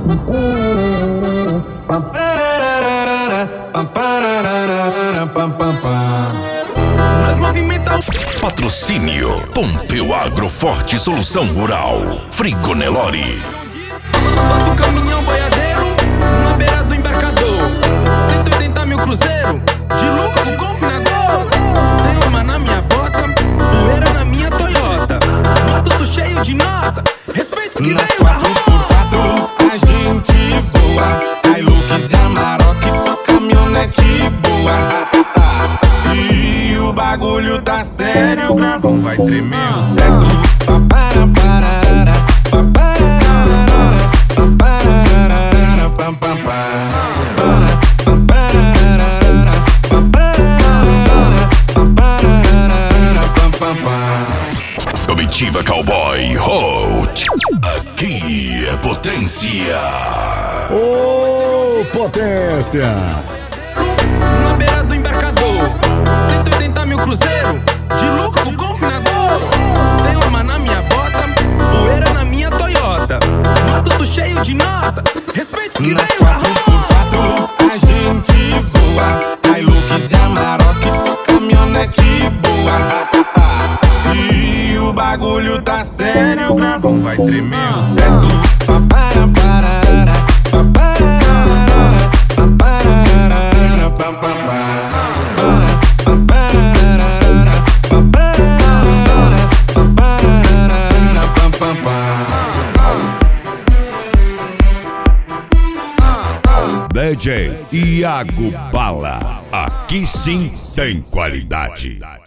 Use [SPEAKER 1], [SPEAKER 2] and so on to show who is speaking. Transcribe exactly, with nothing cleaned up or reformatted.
[SPEAKER 1] Nós movimentamos.
[SPEAKER 2] Patrocínio Pompeu Agroforte Solução Rural. Frigo Nelore.
[SPEAKER 1] Bota o caminhão boiadeiro na beira do embarcador. cento e oitenta mil cruzeiro de lucro com confinador. Tem lama na minha bota, poeira na minha Toyota. Tudo cheio de nota. Respeito que
[SPEAKER 3] nas
[SPEAKER 1] veio da
[SPEAKER 3] quatro por quatro a gente voa. Hilux e Amarok, só caminhonete boa. E o bagulho tá sério, o gravão vai tremer. É do papara pararara, papara papara pam pam pam.
[SPEAKER 2] Comitiva Cowboy Hot. Aqui é potência.
[SPEAKER 4] Ô, potência!
[SPEAKER 1] na beira do embarcador. cento e oitenta mil cruzeiro de lucro com confinador. Tem lama na minha bota, poeira na minha Toyota. Tudo cheio de nota. Respeito que
[SPEAKER 3] nas
[SPEAKER 1] veio da
[SPEAKER 3] quatro por quatro a gente voa. Hilux e Amarok, só caminhonete boa. E o bagulho tá sério, o gravão vai tremer. É do papara pararara, papara papara pam pam pam pam.
[SPEAKER 4] D J Iago Bala. Aqui sim tem qualidade.